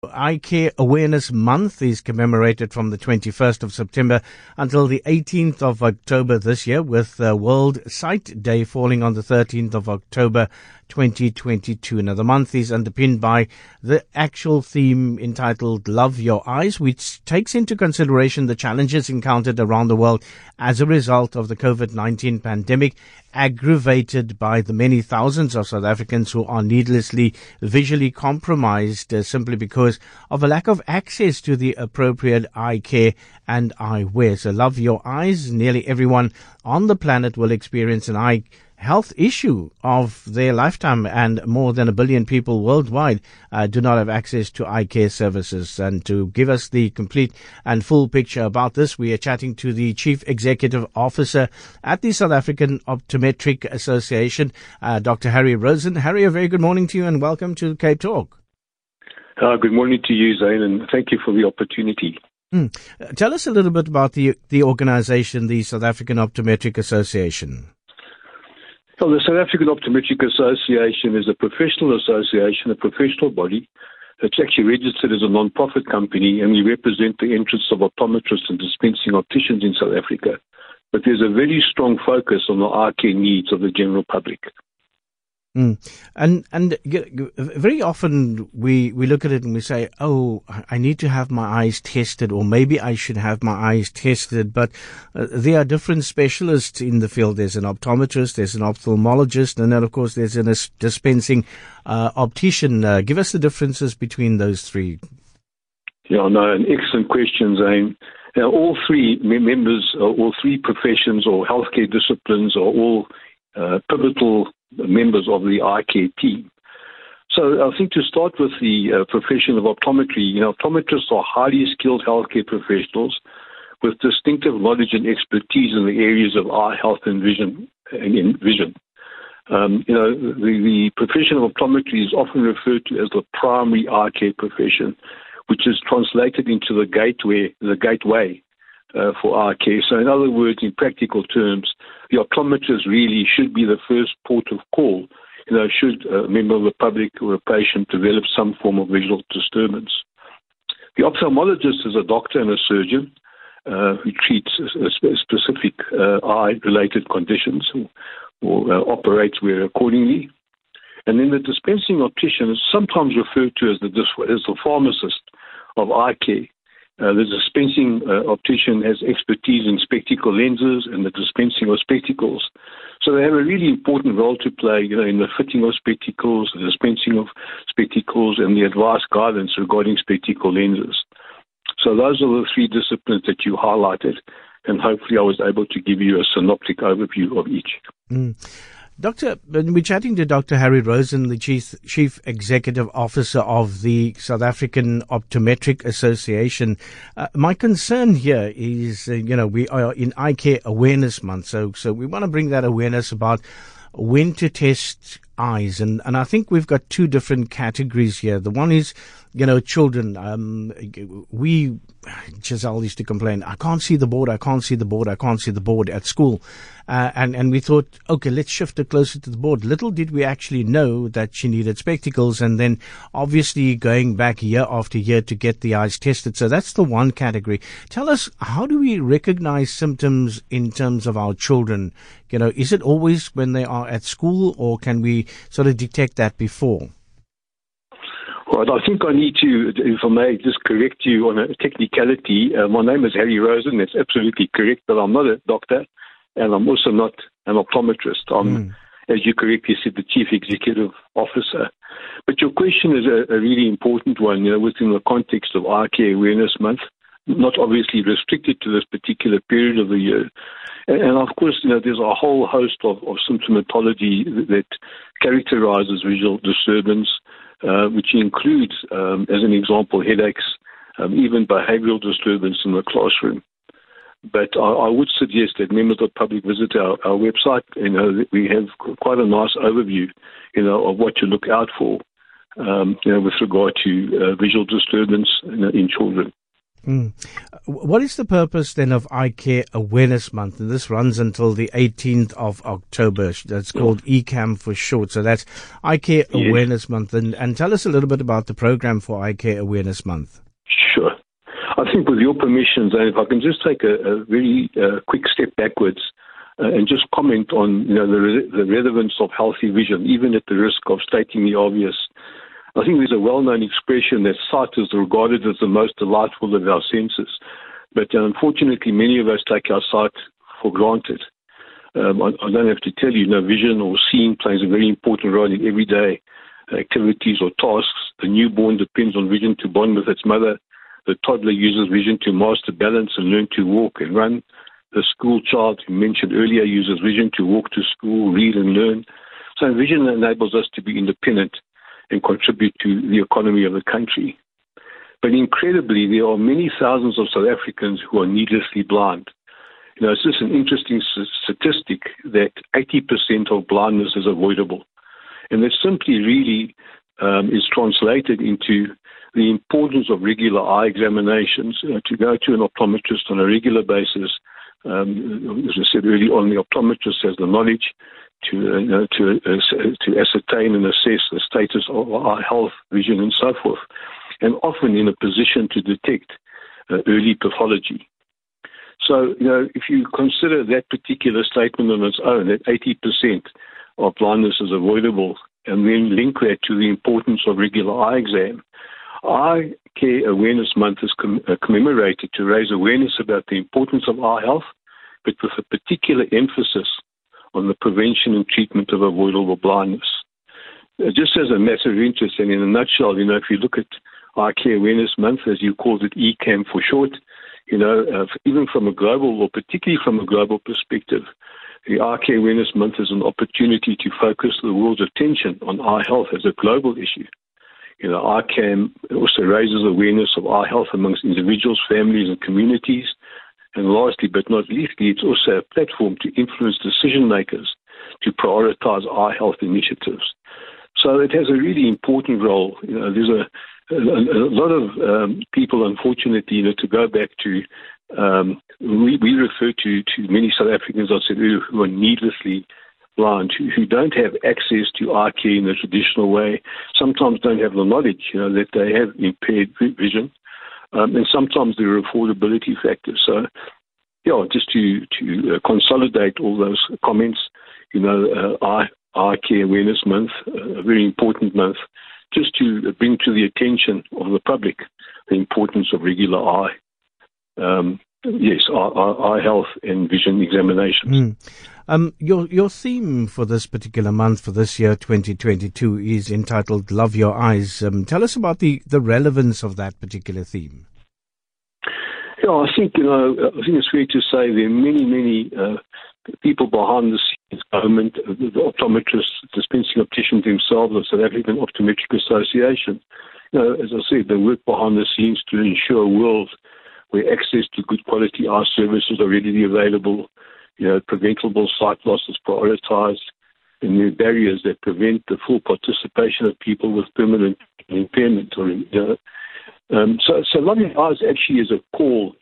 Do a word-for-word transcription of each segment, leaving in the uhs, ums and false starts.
Eye Care Awareness Month is commemorated from the twenty-first of September until the eighteenth of October this year, with uh, World Sight Day falling on the thirteenth of October twenty twenty-two. Now, the month is underpinned by the actual theme entitled Love Your Eyes, which takes into consideration the challenges encountered around the world as a result of the COVID nineteen pandemic, aggravated by the many thousands of South Africans who are needlessly visually compromised uh, simply because of a lack of access to the appropriate eye care and eyewear. So Love Your Eyes. Nearly everyone on the planet will experience an eye health issue of their lifetime, and more than a billion people worldwide uh, do not have access to eye care services. And to give us the complete and full picture about this, we are chatting to the Chief Executive Officer at the South African Optometric Association, uh, Doctor Harry Rosen. Harry, a very good morning to you and welcome to Cape Talk. Uh, good morning to you, Zane, and thank you for the opportunity. Mm. Uh, tell us a little bit about the the organization, the South African Optometric Association. Well, the South African Optometric Association is a professional association, a professional body. It's actually registered as a non-profit company, and we represent the interests of optometrists and dispensing opticians in South Africa. But there's a very strong focus on the eye care needs of the general public. Mm. And and very often we, we look at it and we say, oh, I need to have my eyes tested, or maybe I should have my eyes tested. But uh, there are different specialists in the field. There's an optometrist, there's an ophthalmologist, and then, of course, there's a dispensing uh, optician. Uh, give us the differences between those three. Yeah, no, an excellent question, Zane. Now, all three members, uh, all three professions or healthcare disciplines are all uh, pivotal members of the eye care team. So I think to start with the uh, profession of optometry, you know, optometrists are highly skilled healthcare professionals with distinctive knowledge and expertise in the areas of eye health and vision. And in vision. Um, you know, the, the profession of optometry is often referred to as the primary eye care profession, which is translated into the gateway, the gateway Uh, for eye care. So in other words, in practical terms, the optometrist really should be the first port of call, you know, should a member of the public or a patient develop some form of visual disturbance. The ophthalmologist is a doctor and a surgeon uh, who treats a, a specific uh, eye-related conditions or, or uh, operates where accordingly. And then the dispensing optician is sometimes referred to as the, as the pharmacist of eye care. Uh, the dispensing uh, optician has expertise in spectacle lenses and the dispensing of spectacles. So they have a really important role to play, you know, in the fitting of spectacles, the dispensing of spectacles, and the advice guidance regarding spectacle lenses. So those are the three disciplines that you highlighted, and hopefully I was able to give you a synoptic overview of each. Mm. Doctor, we're chatting to Doctor Harry Rosen, the Chief, Chief Executive Officer of the South African Optometric Association. Uh, my concern here is, uh, you know, we are in Eye Care Awareness Month, so so we want to bring that awareness about when to test eyes. And, and I think we've got two different categories here. The one is, you know, children. Um, we, Giselle used to complain, I can't see the board, I can't see the board, I can't see the board at school. Uh, and, and we thought, okay, let's shift it closer to the board. Little did we actually know that she needed spectacles, and then obviously going back year after year to get the eyes tested. So that's the one category. Tell us, how do we recognize symptoms in terms of our children? You know, is it always when they are at school, or can we sort of detect that before? Right, I think I need to, if I may, just correct you on a technicality. Uh, my name is Harry Rosen. That's absolutely correct, but I'm not a doctor, and I'm also not an optometrist. I'm, mm. as you correctly said, the Chief Executive Officer. But your question is a, a really important one, you know, within the context of Eye Care Awareness Month, not obviously restricted to this particular period of the year. And, and of course, you know, there's a whole host of, of symptomatology that characterizes visual disturbance, Uh, which includes, um, as an example, headaches, um, even behavioral disturbance in the classroom. But I, I would suggest that members of the public visit our, our website. You know, we have quite a nice overview, you know, of what to look out for, um, you know, with regard to uh, visual disturbance in, in children. Mm. What is the purpose then of Eye Care Awareness Month? And this runs until the eighteenth of October. That's called E C A M for short. So that's Eye Care Yes. Awareness Month. And, and tell us a little bit about the program for Eye Care Awareness Month. Sure. I think with your permissions, and if I can just take a, a very uh, quick step backwards uh, and just comment on you know the, re- the relevance of healthy vision, even at the risk of stating the obvious. I think there's a well-known expression that sight is regarded as the most delightful of our senses. But uh, unfortunately, many of us take our sight for granted. Um, I, I don't have to tell you, no vision or seeing plays a very important role in everyday activities or tasks. The newborn depends on vision to bond with its mother. The toddler uses vision to master balance and learn to walk and run. The school child, who mentioned earlier, uses vision to walk to school, read and learn. So vision enables us to be independent and contribute to the economy of the country. But incredibly, there are many thousands of South Africans who are needlessly blind. You know, it's just an interesting statistic that eighty percent of blindness is avoidable. And that simply really um, is translated into the importance of regular eye examinations, uh, to go to an optometrist on a regular basis. Um, as I said earlier on, the optometrist has the knowledge to uh, you know, to uh, to ascertain and assess the status of eye health, vision, and so forth, and often in a position to detect uh, early pathology. So, you know, if you consider that particular statement on its own, that eighty percent of blindness is avoidable, and then link that to the importance of regular eye exam, Eye Care Awareness Month is com- uh, commemorated to raise awareness about the importance of eye health, but with a particular emphasis on the prevention and treatment of avoidable blindness. Uh, just as a matter of interest, and in a nutshell, you know, if you look at Eye Care Awareness Month, as you called it, E C A M for short, you know, uh, even from a global, or particularly from a global perspective, the Eye Care Awareness Month is an opportunity to focus the world's attention on eye health as a global issue. You know, I C A M also raises awareness of eye health amongst individuals, families, and communities. And lastly, but not leastly, it's also a platform to influence decision makers to prioritize eye health initiatives. So it has a really important role. You know, there's a, a, a lot of um, people, unfortunately, you know, to go back to, um, we, we refer to, to many South Africans, I said earlier, who are needlessly blind, who, who don't have access to eye care in the traditional way, sometimes don't have the knowledge, you know, that they have impaired vision. Um, and sometimes there are affordability factors. So, yeah, just to to uh, consolidate all those comments, you know, uh, eye, eye Care Awareness Month, uh, a very important month, just to bring to the attention of the public the importance of regular eye, um, yes, eye, eye, eye health and vision examinations. Mm. Um, your your theme for this particular month, for this year, twenty twenty-two, is entitled Love Your Eyes. Um, tell us about the, the relevance of that particular theme. Yeah, I think, you know, I think it's fair to say there are many, many uh, people behind the scenes, government, the optometrists, dispensing opticians themselves, the South African Optometric Association. You know, as I said, they work behind the scenes to ensure a world where access to good quality eye services are readily available. You know, preventable sight loss is prioritized, and there are barriers that prevent the full participation of people with permanent impairment. Or, you know, um, so, so Love Your Eyes actually is a call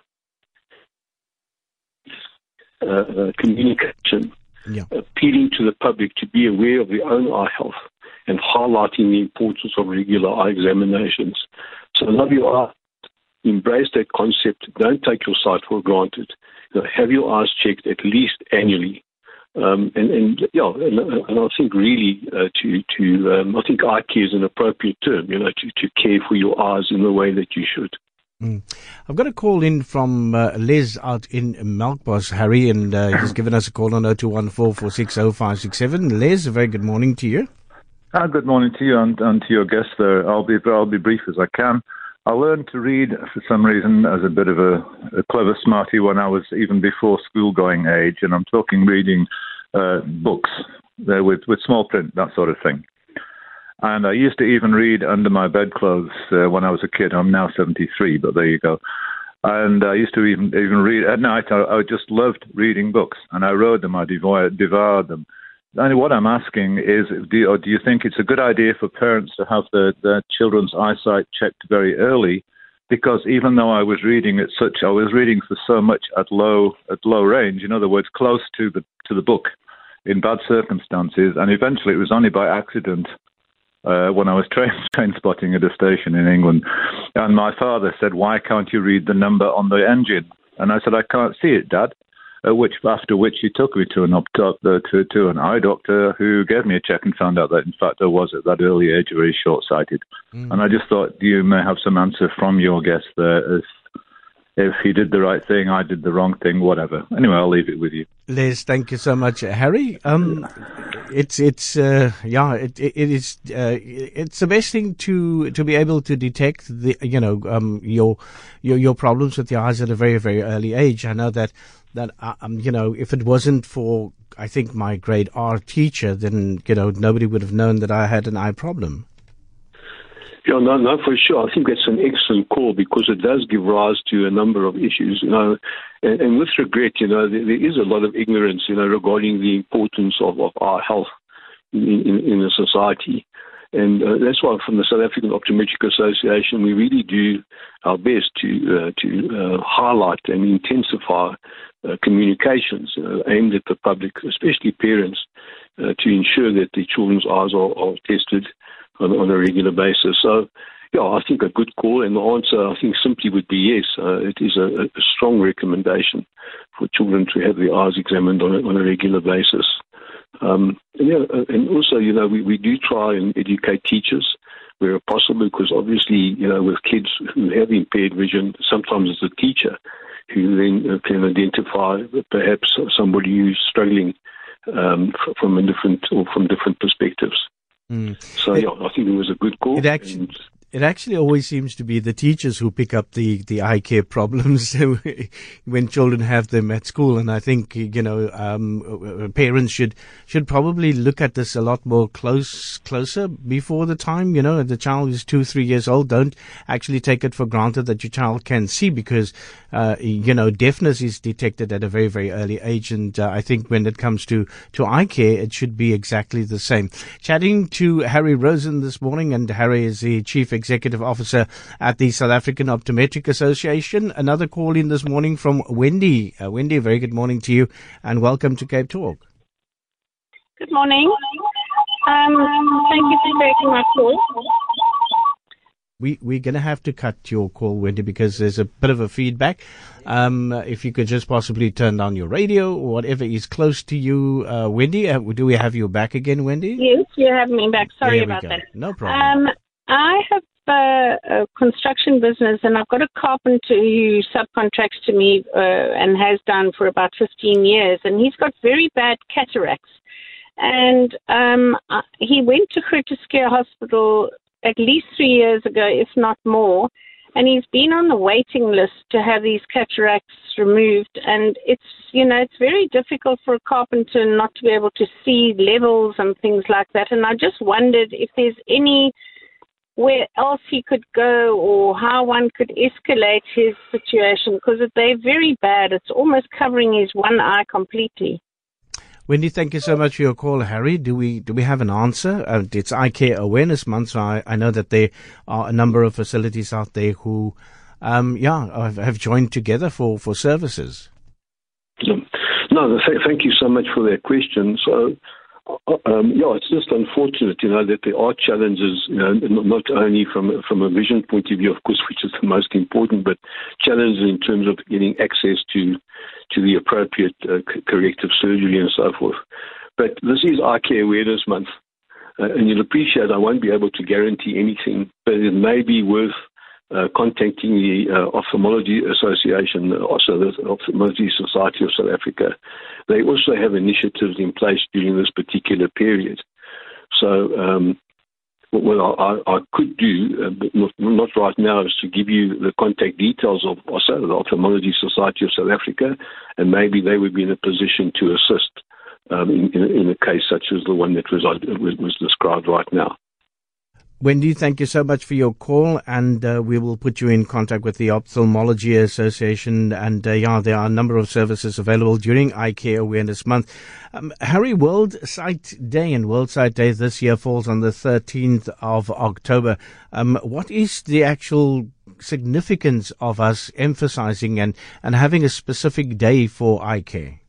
to uh, uh, communication, yeah. appealing to the public to be aware of their own eye health and highlighting the importance of regular eye examinations. So Love Your Eyes, embrace that concept. Don't take your sight for granted. You know, have your eyes checked at least annually, um, and, and yeah, and, and I think really uh, to to um, I think eye care is an appropriate term. You know, to, to care for your eyes in the way that you should. Mm. I've got a call in from uh, Les out in Melkbos, Harry, and uh, he's given us a call on oh two one four, four six oh, five six seven. Les, a very good morning to you. Ah, good morning to you and, and to your guest there. I'll be I'll be brief as I can. I learned to read, for some reason, as a bit of a, a clever smarty when I was even before school-going age, and I'm talking reading uh, books uh, with, with small print, that sort of thing. And I used to even read under my bedclothes uh, when I was a kid. I'm now seventy-three, but there you go. And I used to even even read at night. I, I just loved reading books, and I read them, I devoured, devoured them. And what I'm asking is, do you, do you think it's a good idea for parents to have their, their children's eyesight checked very early because even though I was reading at such, I was reading for so much at low at low range, in other words, close to the to the book, in bad circumstances, and eventually it was only by accident uh, when I was train, train spotting at a station in England, and my father said, "Why can't you read the number on the engine?" And I said, "I can't see it, Dad." Uh, which after which he took me to an op- uh, to to an eye doctor who gave me a check and found out that in fact I was at that early age very short-sighted. Mm. And I just thought you may have some answer from your guest there as if he did the right thing, I did the wrong thing, whatever. Anyway, I'll leave it with you. Les, thank you so much, Harry. Um, it's it's uh, yeah, it it is uh, it's the best thing to to be able to detect the you know um your your your problems with your eyes at a very very early age. I know that that um you know if it wasn't for I think my grade R teacher, then you know nobody would have known that I had an eye problem. Yeah, no, no, for sure. I think that's an excellent call because it does give rise to a number of issues, you know, and, and with regret, you know, there, there is a lot of ignorance, you know, regarding the importance of, of our health in, in, in a society. And uh, that's why from the South African Optometric Association, we really do our best to uh, to uh, highlight and intensify uh, communications uh, aimed at the public, especially parents, uh, to ensure that the children's eyes are, are tested on, on a regular basis. So, yeah, I think a good call, and the answer, I think, simply would be yes. Uh, it is a, a strong recommendation for children to have their eyes examined on a, on a regular basis. Um, and, yeah, and also, you know, we, we do try and educate teachers where possible, because obviously, you know, with kids who have impaired vision, sometimes it's the teacher who then can identify perhaps somebody who's struggling um, from a different or from different perspectives. Mm. So, it, yeah, I think it was a good call. It actually, and, it actually always seems to be the teachers who pick up the, the eye care problems when children have them at school. And I think, you know, um, parents should should probably look at this a lot more close closer before the time. You know, if the child is two, three years old, don't actually take it for granted that your child can see, because, uh, you know, deafness is detected at a very, very early age. And uh, I think when it comes to, to eye care, it should be exactly the same. Chatting to Harry Rosen this morning, and Harry is the Chief Executive Officer at the South African Optometric Association. Another call in this morning from Wendy. Uh, Wendy, a very good morning to you, and welcome to Cape Talk. Good morning. Um, thank you for taking my call. We, we're going to have to cut your call, Wendy, because there's a bit of a feedback. Um, if you could just possibly turn down your radio or whatever is close to you, uh, Wendy. Uh, do we have you back again, Wendy? Yes, you have me back. Sorry about go. that. No problem. Um, I have uh, a construction business, and I've got a carpenter who subcontracts to me uh, and has done for about fifteen years, and he's got very bad cataracts. And um, he went to Groote Schuur Hospital at least three years ago, if not more, and he's been on the waiting list to have these cataracts removed. And it's, you know, it's very difficult for a carpenter not to be able to see levels and things like that. And I just wondered if there's any where else he could go or how one could escalate his situation, because they're very bad. It's almost covering his one eye completely. Wendy, thank you so much for your call. Harry, do we do we have an answer? Uh, it's Eye Care Awareness Month, so I, I know that there are a number of facilities out there who, um, yeah, have, have joined together for, for services. No, th- thank you so much for that question. So, um, yeah, it's just unfortunate, you know, that there are challenges, you know, not only from from a vision point of view, of course, which is the most important, but challenges in terms of getting access to to the appropriate uh, corrective surgery and so forth. But this is Eye Care Awareness Month, uh, and you'll appreciate I won't be able to guarantee anything, but it may be worth uh, contacting the uh, Ophthalmology Association, also the Ophthalmology Society of South Africa. They also have initiatives in place during this particular period. So um, what I, I could do, uh, but not, not right now, is to give you the contact details of also the Ophthalmology Society of South Africa, and maybe they would be in a position to assist um, in, in, in a case such as the one that was, was, was described right now. Wendy, thank you so much for your call, and uh, we will put you in contact with the Ophthalmology Association. And uh, yeah, there are a number of services available during Eye Care Awareness Month. Um, Harry, World Sight Day, and World Sight Day this year falls on the thirteenth of October. Um, what is the actual significance of us emphasizing and, and having a specific day for eye care?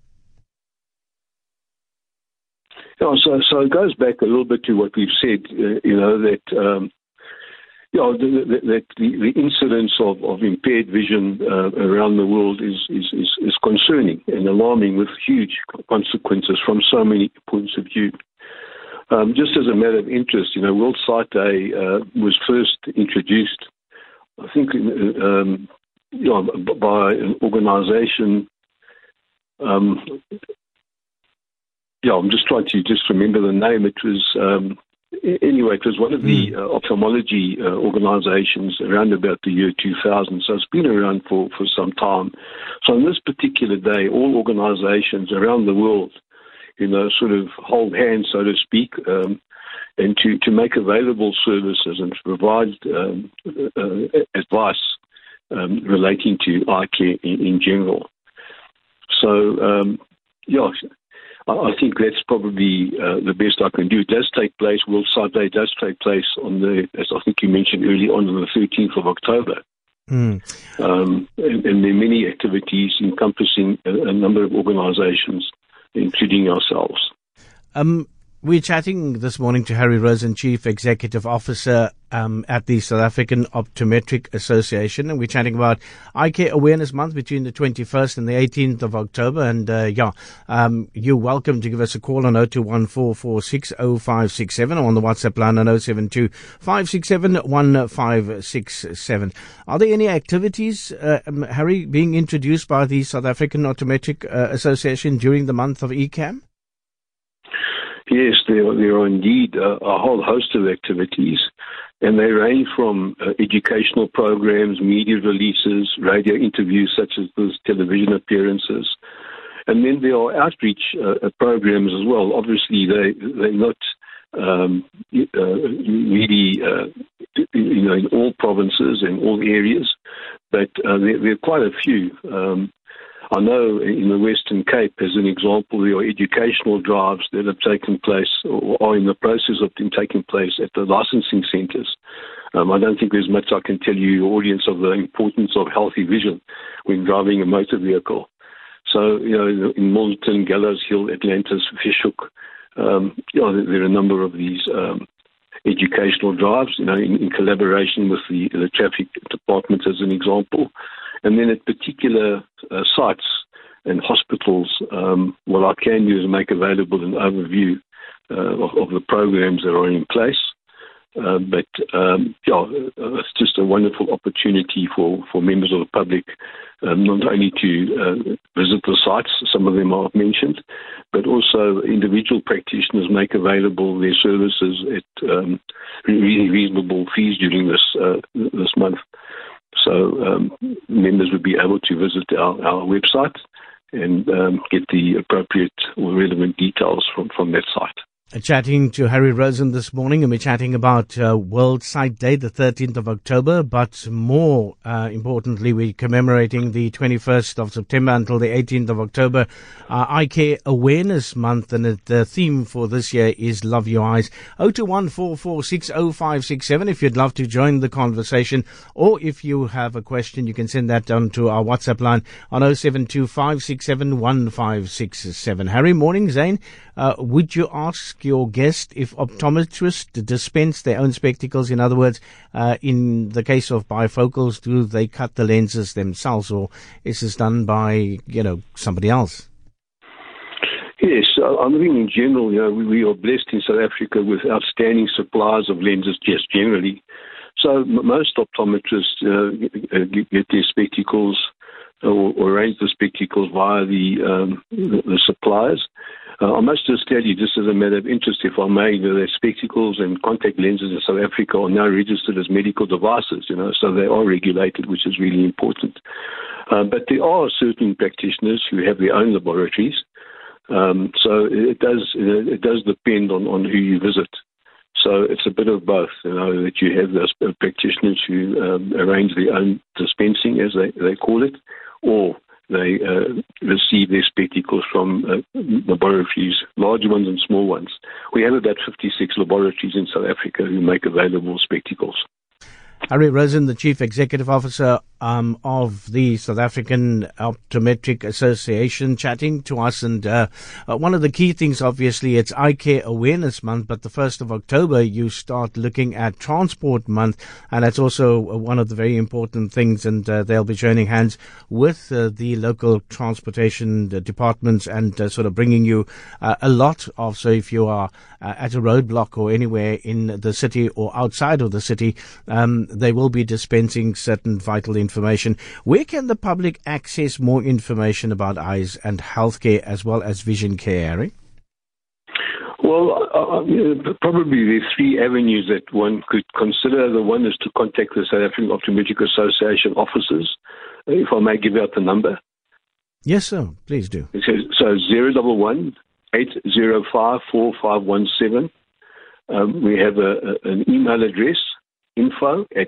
Yeah, so, so it goes back a little bit to what we've said, uh, you know, that, um, you know, the, the, that the, the incidence of, of impaired vision uh, around the world is, is, is, is concerning and alarming, with huge consequences from so many points of view. Um, just as a matter of interest, you know, World Sight Day uh, was first introduced, I think, um, you know, by an organization. Um, yeah, I'm just trying to just remember the name. It was, um, anyway, it was one of the uh, ophthalmology uh, organizations around about the year two thousand. So it's been around for, for some time. So on this particular day, all organizations around the world, you know, sort of hold hands, so to speak, um, and to, to make available services and to provide um, uh, advice um, relating to eye care in, in general. So, um, yeah, I, I think that's probably uh, the best I can do. It does take place, World Sight Day does take place on the, as I think you mentioned early on, on the thirteenth of October. Mm. Um, and, and there are many activities encompassing a, a number of organizations, including ourselves. Um, we're chatting this morning to Harry Rosen, Chief Executive Officer um, at the South African Optometric Association, and we're chatting about Eye Care Awareness Month between the twenty-first and the eighteenth of October. And uh, yeah, um, you're welcome to give us a call on oh two one four four six oh five six seven or on the WhatsApp line on oh seven two five six seven one five six seven. Are there any activities, uh, um, Harry, being introduced by the South African Optometric uh, Association during the month of E C A M? Yes, there are, there are indeed a, a whole host of activities, and they range from uh, educational programs, media releases, radio interviews such as those television appearances, and then there are outreach uh, programs as well. Obviously, they, they're not um, uh, really, uh, you know, in all provinces and all areas, but uh, there, there are quite a few. Um, I know in the Western Cape, as an example, there are educational drives that have taken place or are in the process of taking place at the licensing centres. Um, I don't think there's much I can tell you, your audience, of the importance of healthy vision when driving a motor vehicle. So, you know, in Milton, Gallows Hill, Atlantis, Fishhook, um, you know, there are a number of these um, educational drives, you know, in, in collaboration with the, the traffic department, as an example. And then at particular uh, sites and hospitals, um, what I can do is make available an overview uh, of, of the programs that are in place. Uh, but, um, yeah, it's just a wonderful opportunity for, for members of the public um, not only to uh, visit the sites, some of them I've mentioned, but also individual practitioners make available their services at um, really reasonable fees during this uh, this month. So um, members would be able to visit our, our website and um, get the appropriate or relevant details from, from that site. Chatting to Harry Rosen this morning, and we're chatting about uh, World Sight Day, the thirteenth of October, but more uh, importantly, we're commemorating the twenty-first of September until the eighteenth of October, uh, Eye Care Awareness Month, and the theme for this year is Love Your Eyes. oh two one four four six oh five six seven if you'd love to join the conversation, or if you have a question, you can send that down to our WhatsApp line on oh seven two five six seven one five six seven. Harry, morning, Zane. Uh, would you ask your guest if optometrists dispense their own spectacles? In other words, uh, in the case of bifocals, do they cut the lenses themselves, or is this done by, you know, somebody else? Yes, I think in general, you know, we, we are blessed in South Africa with outstanding suppliers of lenses, just generally. So m- most optometrists uh, get, get their spectacles or, or arrange the spectacles via the, um, the, the suppliers. Uh, I must just tell you, just as a matter of interest, if I may, you know, that spectacles and contact lenses in South Africa are now registered as medical devices, you know, so they are regulated, which is really important. Uh, but there are certain practitioners who have their own laboratories, um, so it does it does depend on, on who you visit. So it's a bit of both, you know, that you have those practitioners who um, arrange their own dispensing, as they, they call it, or they uh, receive their spectacles from uh, laboratories, large ones and small ones. We have about fifty-six laboratories in South Africa who make available spectacles. Harry Rosen, the Chief Executive Officer um, of the South African Optometric Association, chatting to us. And uh, uh, one of the key things, obviously, it's Eye Care Awareness Month, but the first of October, you start looking at Transport Month, and that's also one of the very important things, and uh, they'll be joining hands with uh, the local transportation departments and uh, sort of bringing you uh, a lot of, so if you are uh, at a roadblock or anywhere in the city or outside of the city, um, they will be dispensing certain vital information. Where can the public access more information about eyes and healthcare as well as vision care, Harry? Well, uh, probably there are three avenues that one could consider. The one is to contact the South African Optometric Association offices, if I may give out the number. Yes, sir. Please do. So zero one one, eight zero five, four five one seven. Um, we have a, a, an email address, info at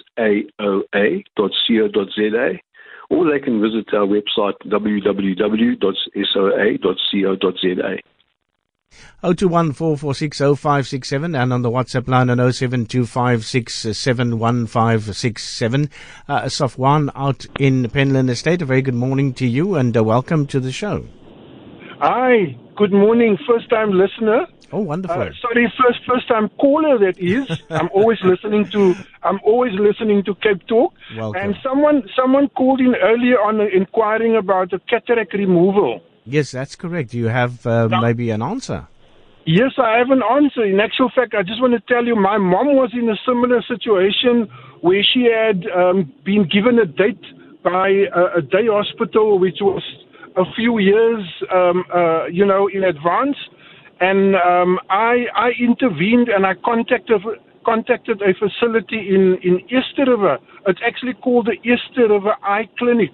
saoa dot co dot za, or they can visit our website, w w w dot saoa dot co dot za. oh two one, four four six, oh five six seven and on the WhatsApp line on oh seven two five six seven one five six seven. Uh, Safwan out in Penland Estate, a very good morning to you and uh, welcome to the show. Hi, good morning, first time listener. Oh, wonderful. Uh, sorry, first first time caller that is. I'm always listening to I'm always listening to Cape Talk. Welcome. And someone someone called in earlier on uh, inquiring about the cataract removal. Yes, that's correct. You have uh, maybe an answer. Yes, I have an answer. In actual fact, I just want to tell you, my mom was in a similar situation where she had um, been given a date by a, a day hospital, which was a few years, um, uh, you know, in advance. And um, I, I intervened and I contacted contacted a facility in, in Easter River. It's actually called the Easter River Eye Clinic.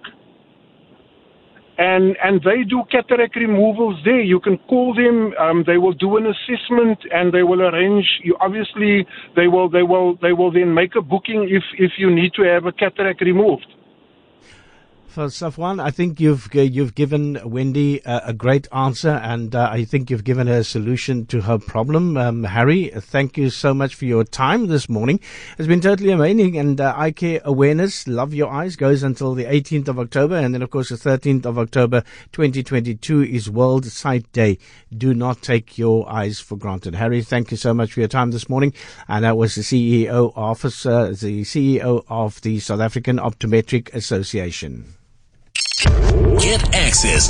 And and they do cataract removals there. You can call them. Um, they will do an assessment and they will arrange. You obviously they will they will they will then make a booking if if you need to have a cataract removed. For Safwan, I think you've you've given Wendy a, a great answer, and uh, I think you've given her a solution to her problem. Um, Harry, thank you so much for your time this morning. It's been totally amazing, and uh, Eye Care Awareness, Love Your Eyes, goes until the eighteenth of October, and then, of course, the thirteenth of October, twenty twenty-two is World Sight Day. Do not take your eyes for granted. Harry, thank you so much for your time this morning, and that was the C E O officer, the C E O of the South African Optometric Association. Get access